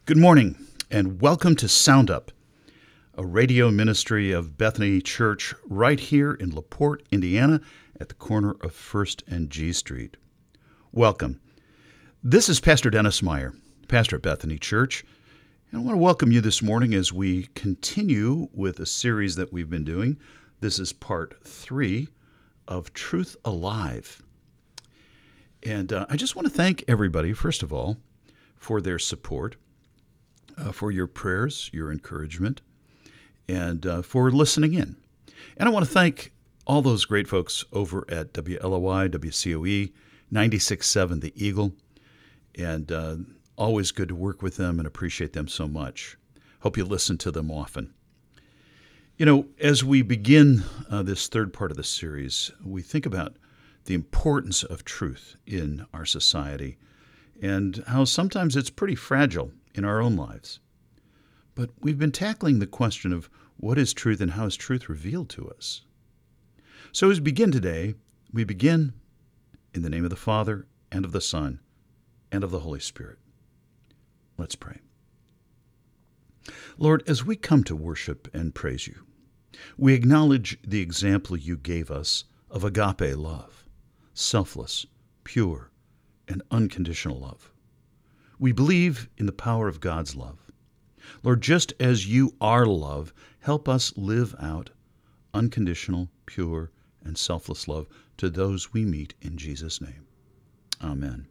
Good morning, and welcome to Sound Up, a radio ministry of Bethany Church right here in LaPorte, Indiana, at the corner of 1st and G Street. Welcome. This is Pastor Dennis Meyer, pastor at Bethany Church, and I want to welcome you this morning as we continue with a series that we've been doing. This is part 3 of Truth Alive. And I just want to thank everybody, first of all, for their support, for your prayers, your encouragement, and for listening in. And I want to thank all those great folks over at WLOI, WCOE, 96.7 The Eagle, and always good to work with them and appreciate them so much. Hope you listen to them often. You know, as we begin this third part of the series, we think about the importance of truth in our society and how sometimes it's pretty fragile in our own lives. But we've been tackling the question of what is truth and how is truth revealed to us. So as we begin today, we begin in the name of the Father, and of the Son, and of the Holy Spirit. Let's pray. Lord, as we come to worship and praise you, we acknowledge the example you gave us of agape love, selfless, pure, and unconditional love. We believe in the power of God's love. Lord, just as you are love, help us live out unconditional, pure, and selfless love to those we meet in Jesus' name. Amen.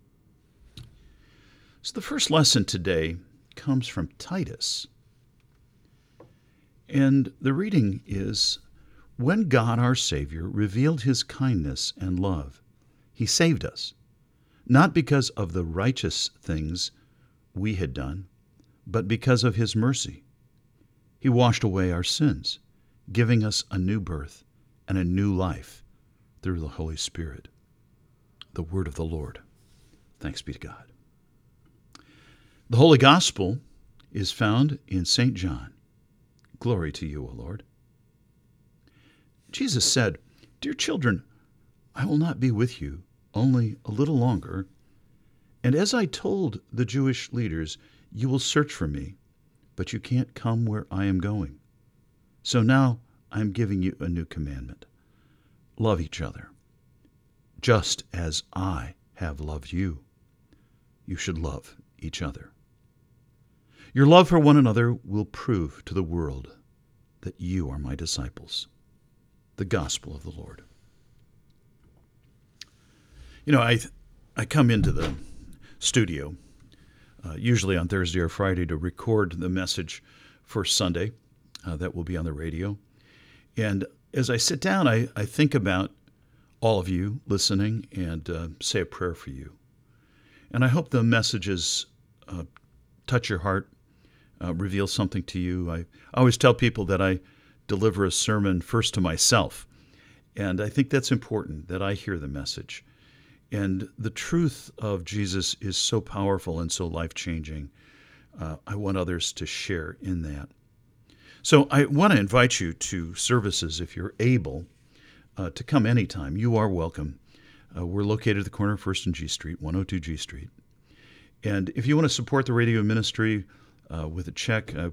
So the first lesson today comes from Titus. And the reading is, "When God our Savior revealed his kindness and love, he saved us, not because of the righteous things we had done, but because of his mercy. He washed away our sins, giving us a new birth and a new life through the Holy Spirit." The word of the Lord. Thanks be to God. The Holy Gospel is found in St. John. Glory to you, O Lord. Jesus said, "Dear children, I will not be with you only a little longer, and as I told the Jewish leaders, you will search for me, but you can't come where I am going. So now I am giving you a new commandment. Love each other. Just as I have loved you, you should love each other. Your love for one another will prove to the world that you are my disciples." The Gospel of the Lord. You know, I come into the studio usually on Thursday or Friday to record the message for Sunday that will be on the radio. And as I sit down, I think about all of you listening and say a prayer for you. And I hope the messages touch your heart, reveal something to you. I always tell people that I deliver a sermon first to myself. And I think that's important, that I hear the message. And the truth of Jesus is so powerful and so life-changing. I want others to share in that. So I want to invite you to services if you're able to come anytime. You are welcome. We're located at the corner of 1st and G Street, 102 G Street. And if you want to support the radio ministry with a check, or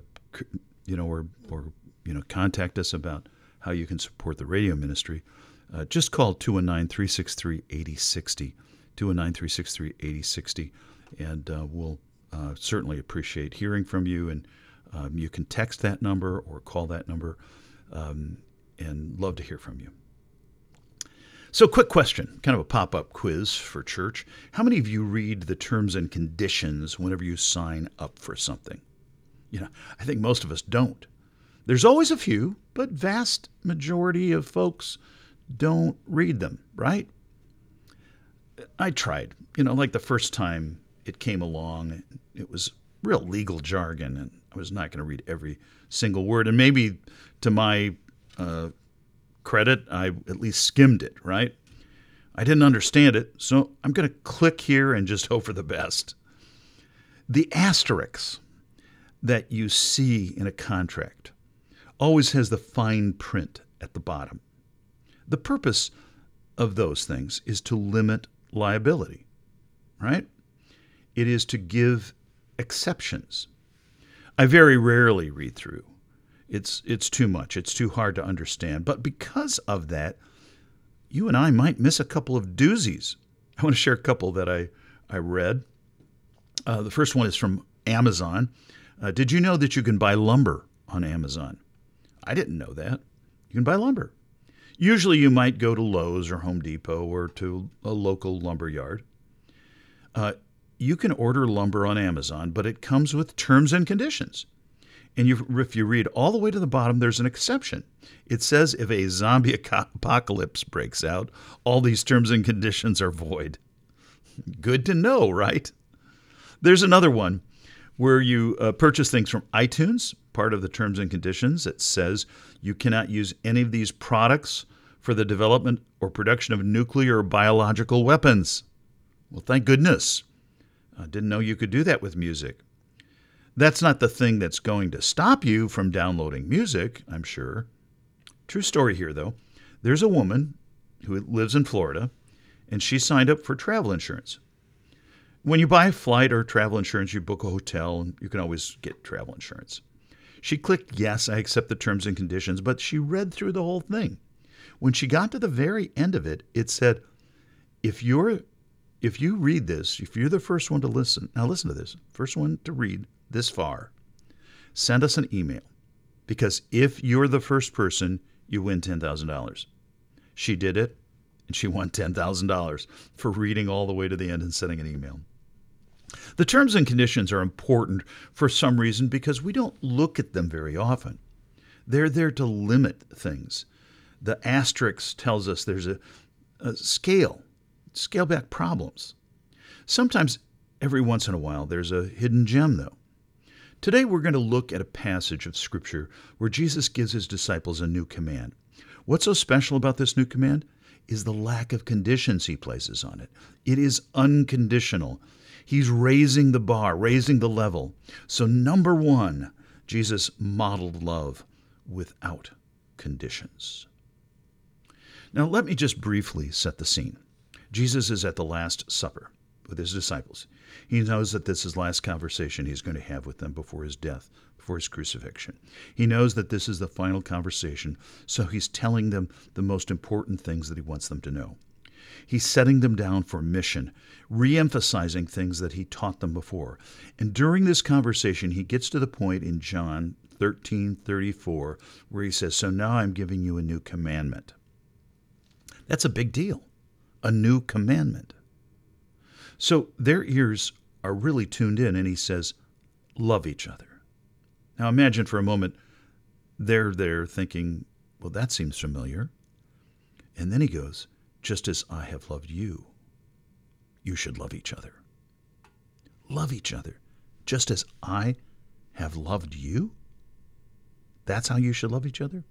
contact us about how you can support the radio ministry, just call 219-363-8060, 219-363-8060, and we'll certainly appreciate hearing from you. And you can text that number or call that number, and love to hear from you. So, quick question, kind of a pop-up quiz for church. How many of you read the terms and conditions whenever you sign up for something? You know, I think most of us don't. There's always a few, but vast majority of folks don't read them, right? I tried, like the first time it came along, it was real legal jargon, and I was not going to read every single word. And maybe to my credit, I at least skimmed it, right? I didn't understand it, so I'm going to click here and just hope for the best. The asterisk that you see in a contract always has the fine print at the bottom. The purpose of those things is to limit liability, right? It is to give exceptions. I very rarely read through. It's too much. It's too hard to understand. But because of that, you and I might miss a couple of doozies. I want to share a couple that I read. The first one is from Amazon. Did you know that you can buy lumber on Amazon? I didn't know that. You can buy lumber. Usually you might go to Lowe's or Home Depot or to a local lumber yard. You can order lumber on Amazon, but it comes with terms and conditions. And if you read all the way to the bottom, there's an exception. It says if a zombie apocalypse breaks out, all these terms and conditions are void. Good to know, right? There's another one where you purchase things from iTunes. Part of the terms and conditions, it says you cannot use any of these products for the development or production of nuclear or biological weapons. Well, thank goodness. I didn't know you could do that with music. That's not the thing that's going to stop you from downloading music, I'm sure. True story here, though. There's a woman who lives in Florida, and she signed up for travel insurance. When you buy a flight or travel insurance, you book a hotel, and you can always get travel insurance. She clicked, yes, I accept the terms and conditions, but she read through the whole thing. When she got to the very end of it, it said, if you read this, if you're the first one to listen, now listen to this, first one to read this far, send us an email, because if you're the first person, you win $10,000. She did it, and she won $10,000 for reading all the way to the end and sending an email. The terms and conditions are important for some reason because we don't look at them very often. They're there to limit things. The asterisk tells us there's a scale back problems. Sometimes, every once in a while, there's a hidden gem, though. Today, we're going to look at a passage of Scripture where Jesus gives his disciples a new command. What's so special about this new command is the lack of conditions he places on it. It is unconditional. He's raising the bar, raising the level. So, number one, Jesus modeled love without conditions. Now, let me just briefly set the scene. Jesus is at the Last Supper with his disciples. He knows that this is the last conversation he's going to have with them before his death, before his crucifixion. He knows that this is the final conversation, so he's telling them the most important things that he wants them to know. He's setting them down for mission, re-emphasizing things that he taught them before. And during this conversation, he gets to the point in John 13:34 where he says, so now I'm giving you a new commandment. That's a big deal, a new commandment. So their ears are really tuned in, and he says, love each other. Now imagine for a moment, they're there thinking, well, that seems familiar. And then he goes, just as I have loved you, you should love each other. Love each other, just as I have loved you? That's how you should love each other?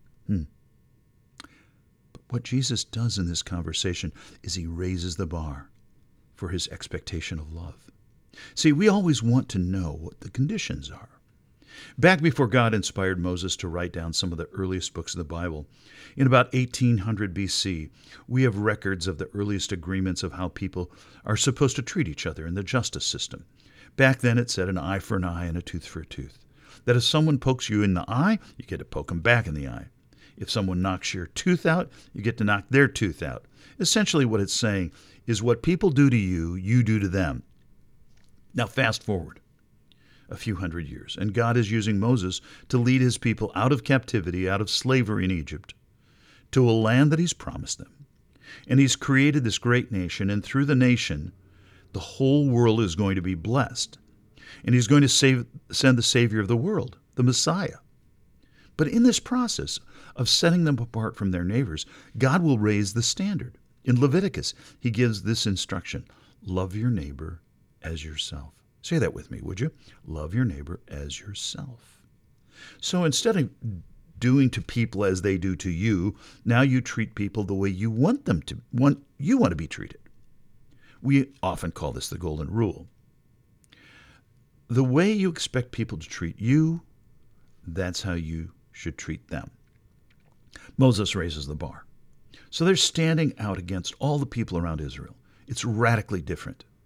But what Jesus does in this conversation is he raises the bar for his expectation of love. See, we always want to know what the conditions are. Back before God inspired Moses to write down some of the earliest books of the Bible, in about 1800 BC, we have records of the earliest agreements of how people are supposed to treat each other in the justice system. Back then it said an eye for an eye and a tooth for a tooth. That if someone pokes you in the eye, you get to poke them back in the eye. If someone knocks your tooth out, you get to knock their tooth out. Essentially what it's saying is what people do to you, you do to them. Now fast forward a few hundred years, and God is using Moses to lead his people out of captivity, out of slavery in Egypt, to a land that he's promised them. And he's created this great nation, and through the nation, the whole world is going to be blessed. And he's going to send the Savior of the world, the Messiah. But in this process of setting them apart from their neighbors, God will raise the standard. In Leviticus, he gives this instruction, love your neighbor as yourself. Say that with me, would you? Love your neighbor as yourself. So instead of doing to people as they do to you, now you treat people the way you want them to, you want to be treated. We often call this the golden rule. The way you expect people to treat you, that's how you should treat them. Moses raises the bar. So they're standing out against all the people around Israel. It's radically different.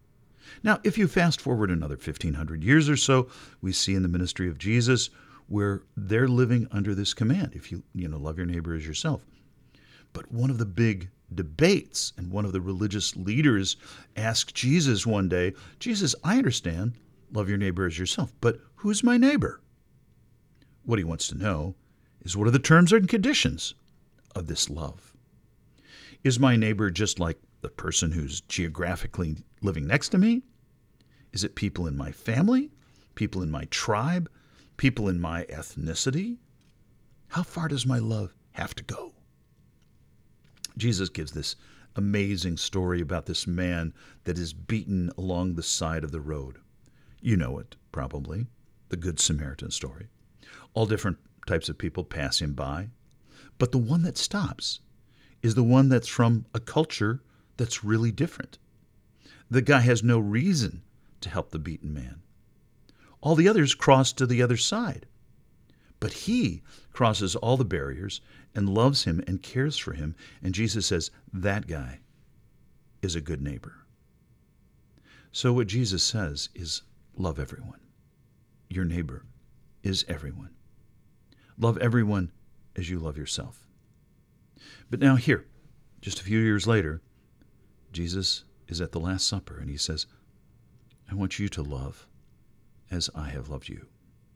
Now, if you fast forward another 1,500 years or so, we see in the ministry of Jesus where they're living under this command, if you love your neighbor as yourself. But one of the big debates, and one of the religious leaders asked Jesus one day, Jesus, I understand, love your neighbor as yourself, but who's my neighbor? What he wants to know is, what are the terms and conditions of this love? Is my neighbor just like the person who's geographically living next to me? Is it people in my family, people in my tribe, people in my ethnicity? How far does my love have to go? Jesus gives this amazing story about this man that is beaten along the side of the road. You know it, probably, the Good Samaritan story. All different types of people pass him by, but the one that stops is the one that's from a culture that's really different. The guy has no reason to help the beaten man. All the others cross to the other side, but he crosses all the barriers and loves him and cares for him, and Jesus says, that guy is a good neighbor. So what Jesus says is, love everyone. Your neighbor is everyone. Love everyone as you love yourself. But now here, just a few years later, Jesus is at the Last Supper, and he says, I want you to love as I have loved you.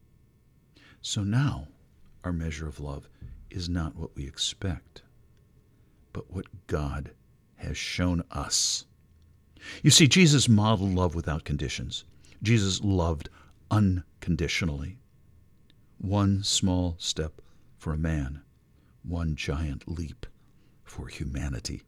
So now, our measure of love is not what we expect, but what God has shown us. You see, Jesus modeled love without conditions. Jesus loved unconditionally. One small step for a man, one giant leap for humanity.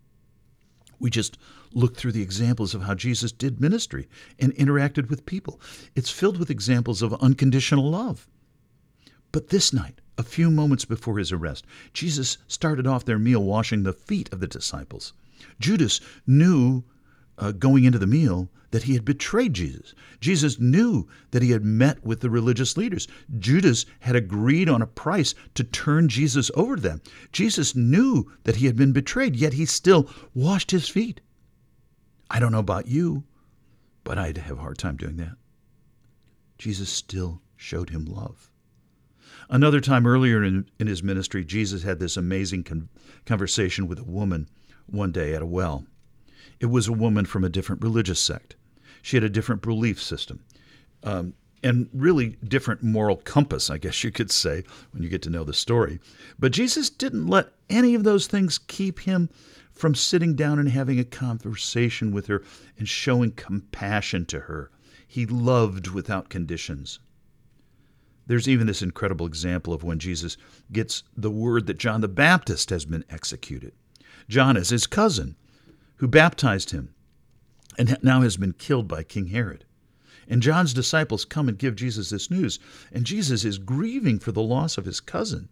We just looked through the examples of how Jesus did ministry and interacted with people. It's filled with examples of unconditional love. But this night, a few moments before his arrest, Jesus started off their meal washing the feet of the disciples. Judas knew going into the meal that he had betrayed Jesus. Jesus knew that he had met with the religious leaders. Judas had agreed on a price to turn Jesus over to them. Jesus knew that he had been betrayed, yet he still washed his feet. I don't know about you, but I'd have a hard time doing that. Jesus still showed him love. Another time earlier in his ministry, Jesus had this amazing conversation with a woman one day at a well. It was a woman from a different religious sect. She had a different belief system, and really different moral compass, I guess you could say, when you get to know the story. But Jesus didn't let any of those things keep him from sitting down and having a conversation with her and showing compassion to her. He loved without conditions. There's even this incredible example of when Jesus gets the word that John the Baptist has been executed. John is his cousin who baptized him and now has been killed by King Herod. And John's disciples come and give Jesus this news, and Jesus is grieving for the loss of his cousin.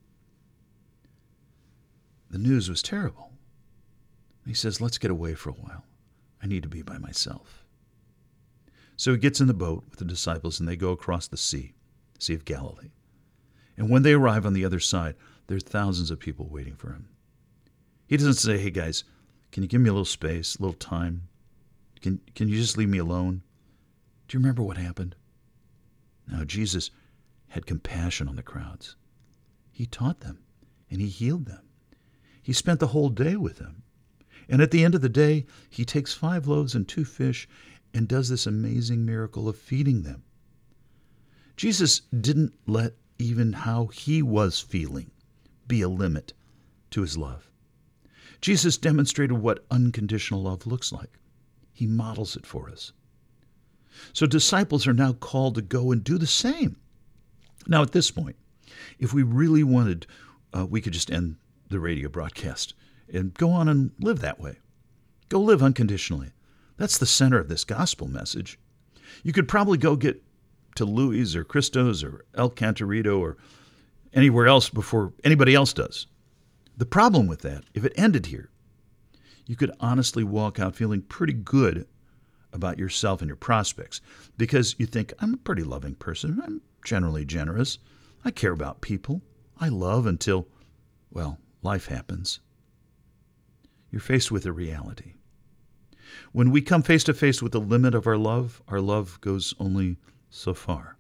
The news was terrible. He says, let's get away for a while. I need to be by myself. So he gets in the boat with the disciples, and they go across the Sea of Galilee. And when they arrive on the other side, there are thousands of people waiting for him. He doesn't say, hey guys, can you give me a little space, a little time? Can you just leave me alone? Do you remember what happened? No, Jesus had compassion on the crowds. He taught them, and he healed them. He spent the whole day with them. And at the end of the day, he takes 5 loaves and 2 fish and does this amazing miracle of feeding them. Jesus didn't let even how he was feeling be a limit to his love. Jesus demonstrated what unconditional love looks like. He models it for us. So disciples are now called to go and do the same. Now at this point, if we really wanted, we could just end the radio broadcast and go on and live that way. Go live unconditionally. That's the center of this gospel message. You could probably go get to Louis or Christo's or El Cantarito or anywhere else before anybody else does. The problem with that, if it ended here, you could honestly walk out feeling pretty good about yourself and your prospects because you think, I'm a pretty loving person. I'm generally generous. I care about people. I love until, well, life happens. You're faced with a reality. When we come face to face with the limit of our love goes only so far.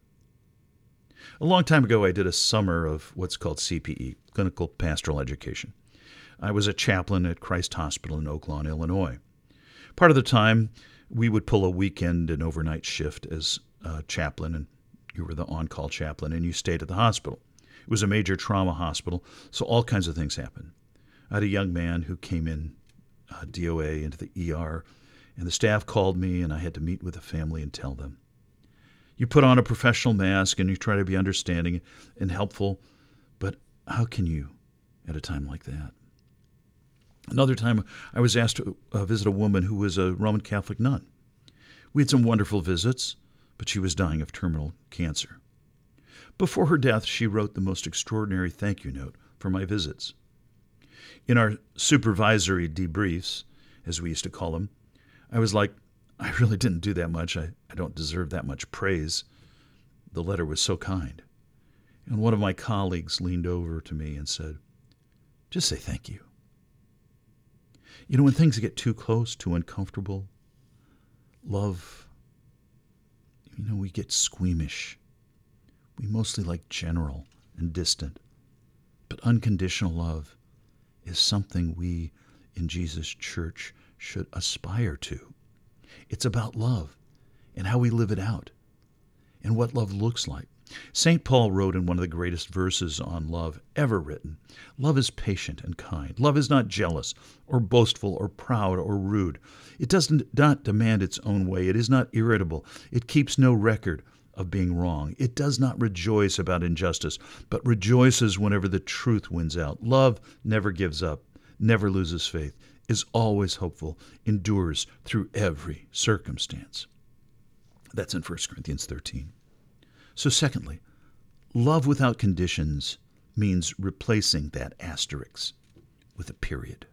A long time ago, I did a summer of what's called CPE, Clinical Pastoral Education. I was a chaplain at Christ Hospital in Oak Lawn, Illinois. Part of the time, we would pull a weekend and overnight shift as a chaplain, and you were the on-call chaplain, and you stayed at the hospital. It was a major trauma hospital, so all kinds of things happened. I had a young man who came in, DOA, into the ER, and the staff called me, and I had to meet with the family and tell them. You put on a professional mask, and you try to be understanding and helpful, but how can you at a time like that? Another time, I was asked to visit a woman who was a Roman Catholic nun. We had some wonderful visits, but she was dying of terminal cancer. Before her death, she wrote the most extraordinary thank you note for my visits. In our supervisory debriefs, as we used to call them, I was like, I really didn't do that much. I don't deserve that much praise. The letter was so kind. And one of my colleagues leaned over to me and said, just say thank you. You know, when things get too close, too uncomfortable, love, we get squeamish. We mostly like general and distant. But unconditional love is something we in Jesus' church should aspire to. It's about love and how we live it out and what love looks like. St. Paul wrote in one of the greatest verses on love ever written, love is patient and kind. Love is not jealous or boastful or proud or rude. It does not demand its own way. It is not irritable. It keeps no record of being wrong. It does not rejoice about injustice, but rejoices whenever the truth wins out. Love never gives up, never loses faith, is always hopeful, endures through every circumstance. That's in 1 Corinthians 13. So secondly, love without conditions means replacing that asterisk with a period.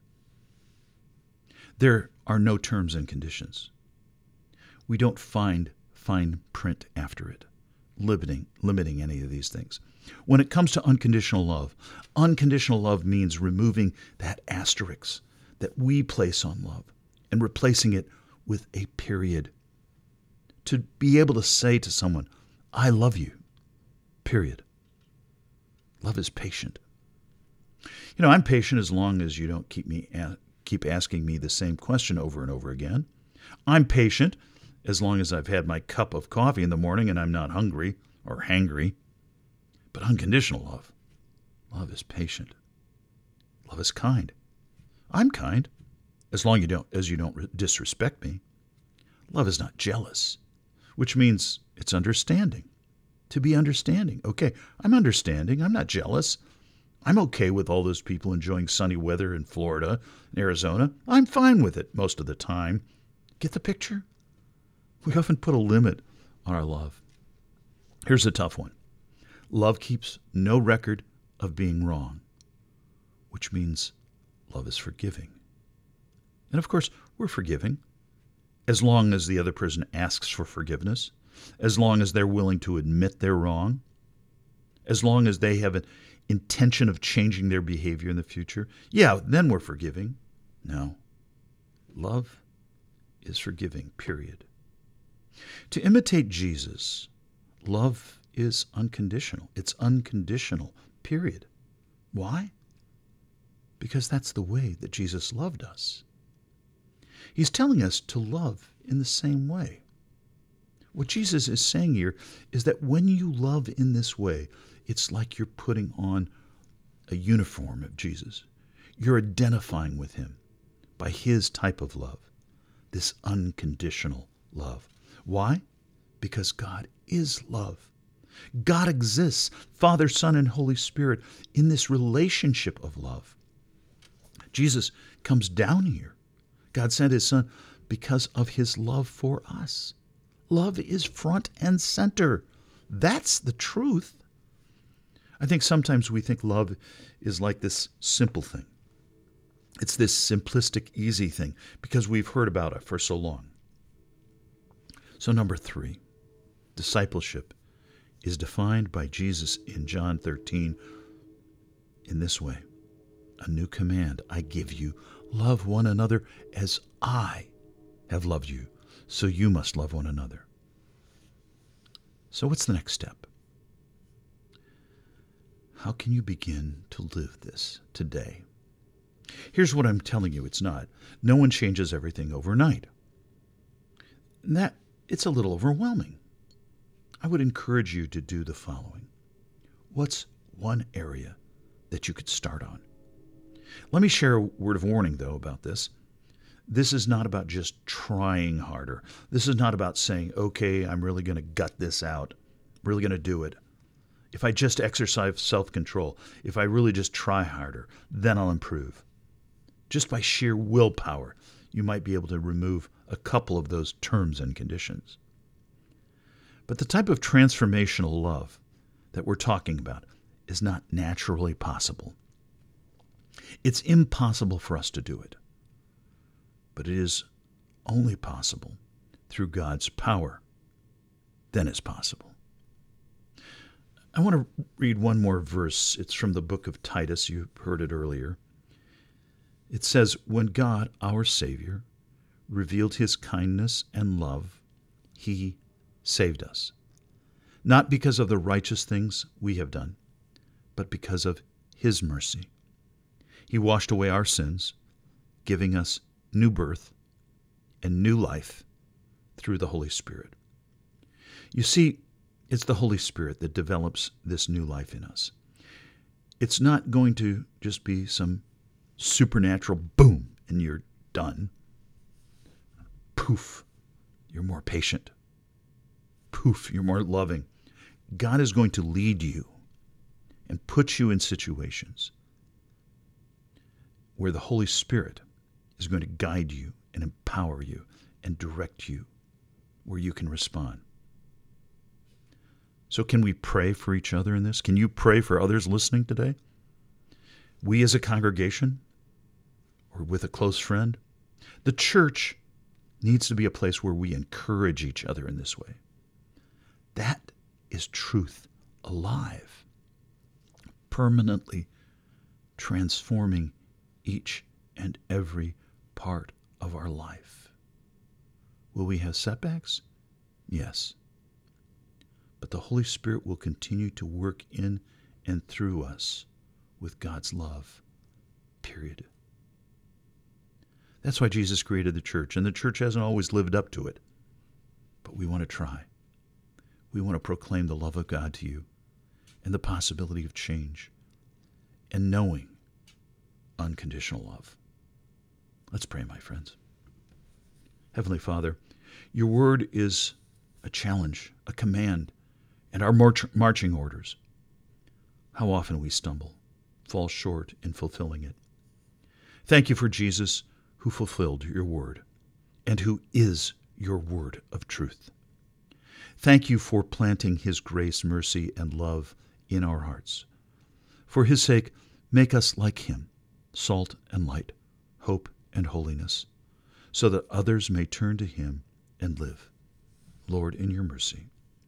There are no terms and conditions. We don't find fine print after it, limiting any of these things. When it comes to unconditional love means removing that asterisk that we place on love and replacing it with a period. To be able to say to someone, I love you, period. Love is patient. I'm patient as long as you don't keep asking me the same question over and over again. I'm patient as long as I've had my cup of coffee in the morning and I'm not hungry or hangry. But unconditional love is patient. Love is kind. I'm kind as long as you don't disrespect me. Love is not jealous, which means it's understanding. To be understanding. Okay, I'm understanding. I'm not jealous. I'm okay with all those people enjoying sunny weather in Florida and Arizona. I'm fine with it most of the time. Get the picture? We often put a limit on our love. Here's a tough one. Love keeps no record of being wrong, which means love is forgiving. And of course, we're forgiving as long as the other person asks for forgiveness, as long as they're willing to admit they're wrong, as long as they have an intention of changing their behavior in the future. Yeah, then we're forgiving. No. Love is forgiving, period. To imitate Jesus, love is unconditional. It's unconditional, period. Why? Because that's the way that Jesus loved us. He's telling us to love in the same way. What Jesus is saying here is that when you love in this way, it's like you're putting on a uniform of Jesus. You're identifying with him by his type of love, this unconditional love. Why? Because God is love. God exists, Father, Son, and Holy Spirit, in this relationship of love. Jesus comes down here. God sent his Son because of his love for us. Love is front and center. That's the truth. I think sometimes we think love is like this simple thing. It's this simplistic, easy thing because we've heard about it for so long. So number 3, discipleship is defined by Jesus in John 13 in this way. A new command I give you, love one another as I have loved you, so you must love one another. So what's the next step? How can you begin to live this today? Here's what I'm telling you it's not. No one changes everything overnight. And that, it's a little overwhelming. I would encourage you to do the following. What's one area that you could start on? Let me share a word of warning, though, about this. This is not about just trying harder. This is not about saying, okay, I'm really going to gut this out. I'm really going to do it. If I just exercise self-control, if I really just try harder, then I'll improve. Just by sheer willpower, you might be able to remove a couple of those terms and conditions. But the type of transformational love that we're talking about is not naturally possible. It's impossible for us to do it. But it is only possible through God's power. Then it's possible. I want to read one more verse. It's from the book of Titus. You heard it earlier. It says, when God, our Savior, revealed his kindness and love, he saved us, not because of the righteous things we have done, but because of his mercy. He washed away our sins, giving us new birth and new life through the Holy Spirit. You see, it's the Holy Spirit that develops this new life in us. It's not going to just be some supernatural boom and you're done. Poof, you're more patient. Poof, you're more loving. God is going to lead you and put you in situations where the Holy Spirit is going to guide you and empower you and direct you where you can respond. So can we pray for each other in this? Can you pray for others listening today? We as a congregation or with a close friend, the church needs to be a place where we encourage each other in this way. That is truth alive, permanently transforming each and every part of our life. Will we have setbacks? Yes. But the Holy Spirit will continue to work in and through us with God's love, period. That's why Jesus created the church, and the church hasn't always lived up to it. But we want to try. We want to proclaim the love of God to you and the possibility of change and knowing unconditional love. Let's pray, my friends. Heavenly Father, your word is a challenge, a command, and our marching orders. How often we stumble, fall short in fulfilling it. Thank you for Jesus, who fulfilled your word and who is your word of truth. Thank you for planting his grace, mercy, and love in our hearts. For his sake, make us like him, salt and light, hope and holiness, so that others may turn to him and live. Lord, in your mercy.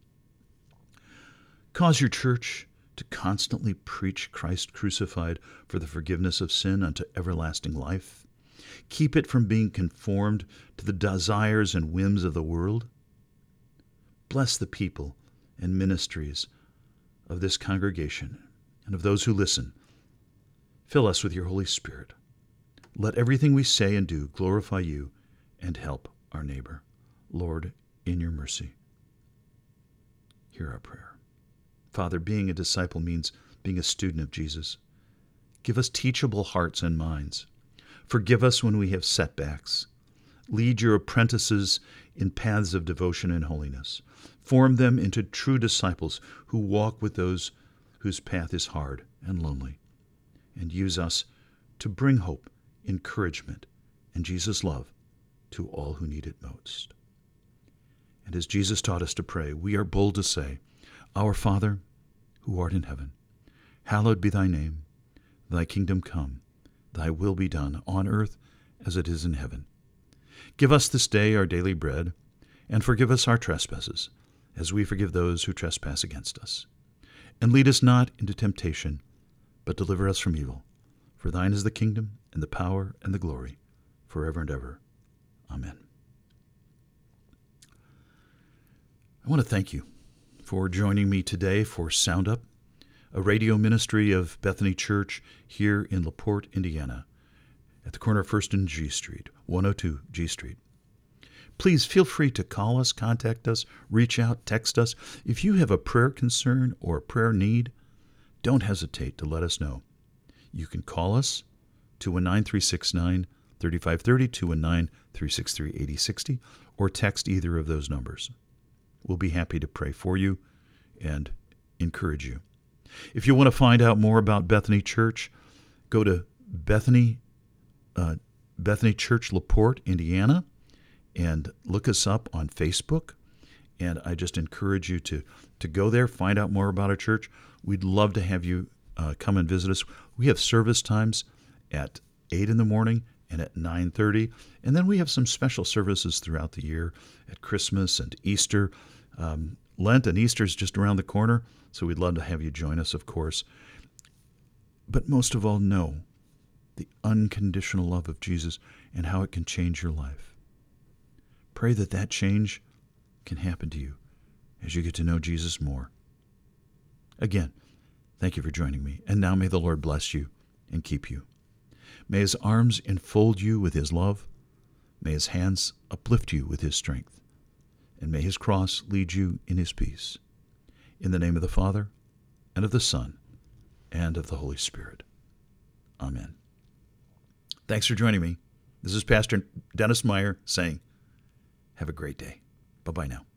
Cause your church to constantly preach Christ crucified for the forgiveness of sin unto everlasting life. Keep it from being conformed to the desires and whims of the world. Bless the people and ministries of this congregation and of those who listen. Fill us with your Holy Spirit. Let everything we say and do glorify you and help our neighbor. Lord, in your mercy, hear our prayer. Father, being a disciple means being a student of Jesus. Give us teachable hearts and minds. Forgive us when we have setbacks. Lead your apprentices in paths of devotion and holiness. Form them into true disciples who walk with those whose path is hard and lonely. And use us to bring hope, encouragement, and Jesus' love to all who need it most. And as Jesus taught us to pray, we are bold to say, Our Father, who art in heaven, hallowed be thy name. Thy kingdom come, thy will be done on earth as it is in heaven. Give us this day our daily bread, and forgive us our trespasses, as we forgive those who trespass against us. And lead us not into temptation, but deliver us from evil. For thine is the kingdom, and the power, and the glory, forever and ever. Amen. want to thank you for joining me today for Sound Up, a radio ministry of Bethany Church here in LaPorte, Indiana, at the corner of 1st and G Street, 102 G Street. Please feel free to call us, contact us, reach out, text us. If you have a prayer concern or a prayer need, don't hesitate to let us know. You can call us, 219-369-3530, 219-363-8060, or text either of those numbers. We'll be happy to pray for you and encourage you. If you want to find out more about Bethany Church, go to Bethany Church LaPorte, Indiana, and look us up on Facebook. And I just encourage you to go there, find out more about our church. We'd love to have you come and visit us. We have service times at 8 in the morning and at 9:30. And then we have some special services throughout the year at Christmas and Easter. Lent and Easter is just around the corner, so we'd love to have you join us, of course. But most of all, know the unconditional love of Jesus and how it can change your life. Pray that that change can happen to you as you get to know Jesus more. Again, thank you for joining me, and now may the Lord bless you and keep you. May His arms enfold you with His love. May His hands uplift you with His strength. And may His cross lead you in His peace. In the name of the Father, and of the Son, and of the Holy Spirit. Amen. Thanks for joining me. This is Pastor Dennis Meyer saying, have a great day. Bye-bye now.